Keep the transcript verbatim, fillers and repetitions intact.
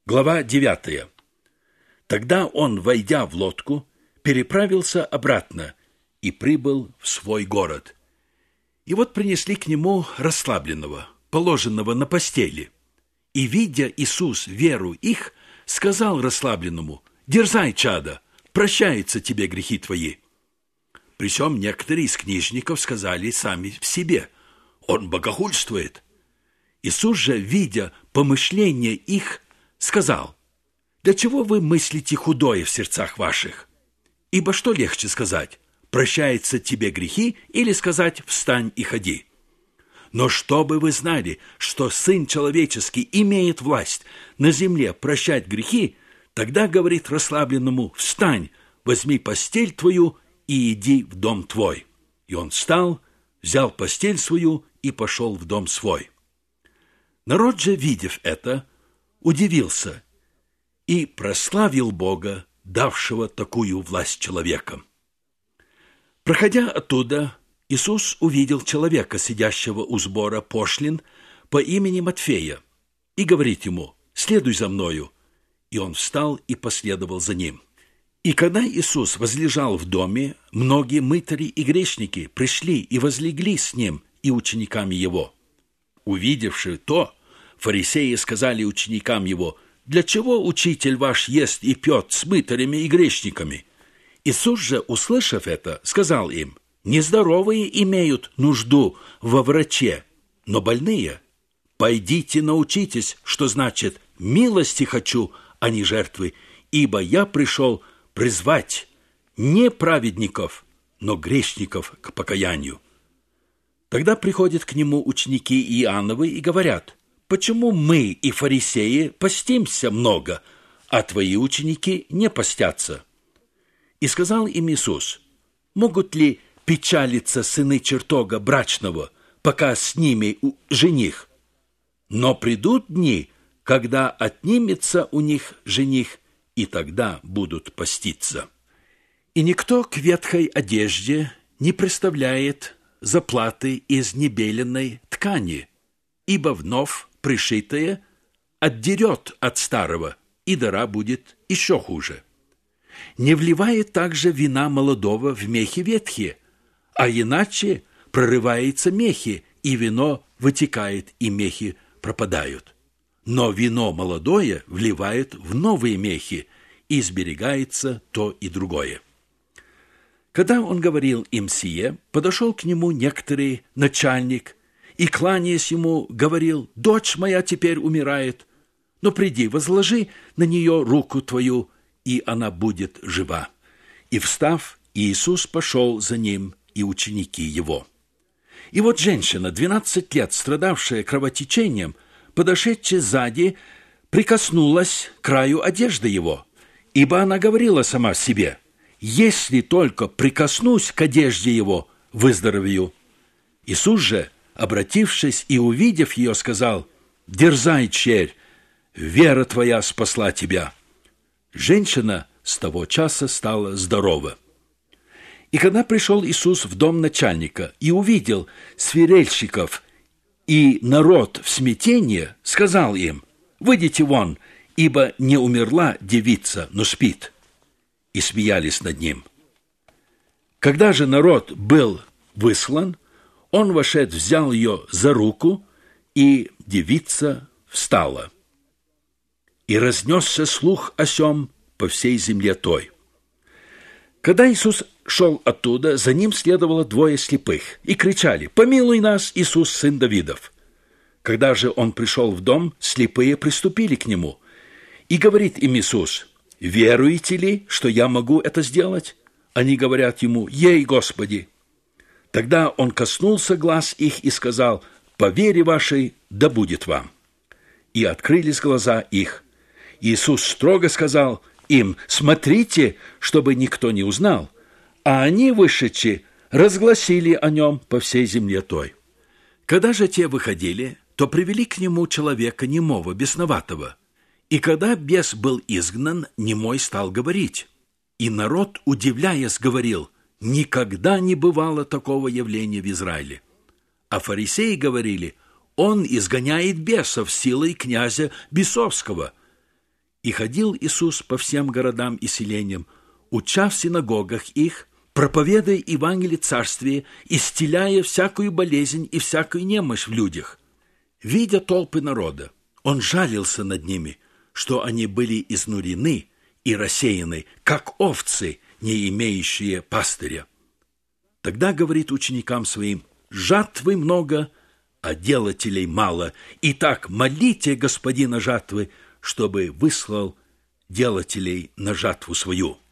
Глава девятая. Тогда он, войдя в лодку, переправился обратно и прибыл в свой город. И вот принесли к нему расслабленного, положенного на постели. И, видя Иисус веру их, сказал расслабленному: «Дерзай, чадо, прощаются тебе грехи твои». При сём некоторые из книжников сказали сами в себе: «Он богохульствует». Иисус же, видя помышления их, сказал: «Для чего вы мыслите худое в сердцах ваших? Ибо что легче сказать: прощаются тебе грехи, или сказать: встань и ходи? Но чтобы вы знали, что Сын Человеческий имеет власть на земле прощать грехи, тогда говорит расслабленному: встань, возьми постель твою и иди в дом твой. И он встал, взял постель свою и пошел в дом свой. Народ же, видев это, удивился и прославил Бога, давшего такую власть человекам. Проходя оттуда, Иисус увидел человека, сидящего у сбора пошлин, по имени Матфея, и говорит ему: «Следуй за мною». И он встал и последовал за ним. И когда Иисус возлежал в доме, многие мытари и грешники пришли и возлегли с ним и учениками его. Увидевши то, фарисеи сказали ученикам его: «Для чего учитель ваш ест и пьет с мытарями и грешниками?» Иисус же, услышав это, сказал им: «Нездоровые имеют нужду во враче, но больные. Пойдите научитесь, что значит: милости хочу, а не жертвы, ибо я пришел призвать не праведников, но грешников к покаянию». Тогда приходят к нему ученики Иоанновы и говорят: «Почему мы и фарисеи постимся много, а твои ученики не постятся?» И сказал им Иисус: «Могут ли печалиться сыны чертога брачного, пока с ними жених? Но придут дни, когда отнимется у них жених, и тогда будут поститься. И никто к ветхой одежде не представляет заплаты из небеленной ткани, ибо вновь пришитое отдерет от старого, и дыра будет еще хуже. Не вливает также вина молодого в мехи ветхие, а иначе прорывается мехи, и вино вытекает, и мехи пропадают. Но вино молодое вливает в новые мехи, и сберегается то и другое». Когда он говорил им сие, подошел к нему некоторый начальник, и, кланяясь ему, говорил: «Дочь моя теперь умирает, но приди, возложи на нее руку твою, и она будет жива». И, встав, Иисус пошел за ним, и ученики его. И вот женщина, двенадцать лет страдавшая кровотечением, подошедшая сзади, прикоснулась к краю одежды его, ибо она говорила сама себе: «Если только прикоснусь к одежде его, выздоровею». Иисус же, обратившись и увидев ее, сказал: «Дерзай, черь, вера твоя спасла тебя». Женщина с того часа стала здорова. И когда пришел Иисус в дом начальника и увидел свирельщиков и народ в смятении, сказал им: «Выйдите вон, ибо не умерла девица, но спит». И смеялись над ним. Когда же народ был выслан, он, вошед, взял ее за руку, и девица встала. И разнесся слух о сем по всей земле той. Когда Иисус шел оттуда, за ним следовало двое слепых, и кричали: «Помилуй нас, Иисус, сын Давидов». Когда же он пришел в дом, слепые приступили к нему, и говорит им Иисус: «Веруете ли, что я могу это сделать?» Они говорят ему: «Ей, Господи». Тогда он коснулся глаз их и сказал: «По вере вашей да будет вам». И открылись глаза их. Иисус строго сказал им: «Смотрите, чтобы никто не узнал». А они, вышедшие, разгласили о нем по всей земле той. Когда же те выходили, то привели к нему человека немого, бесноватого. И когда бес был изгнан, немой стал говорить. И народ, удивляясь, говорил: «Никогда не бывало такого явления в Израиле». А фарисеи говорили: «Он изгоняет бесов силой князя бесовского». И ходил Иисус по всем городам и селениям, уча в синагогах их, проповедуя Евангелие Царствия, исцеляя всякую болезнь и всякую немощь в людях. Видя толпы народа, он жалился над ними, что они были изнурены и рассеяны, как овцы, не имеющие пастыря. Тогда говорит ученикам своим: жатвы много, а делателей мало. Итак, молите Господина жатвы, чтобы выслал делателей на жатву свою.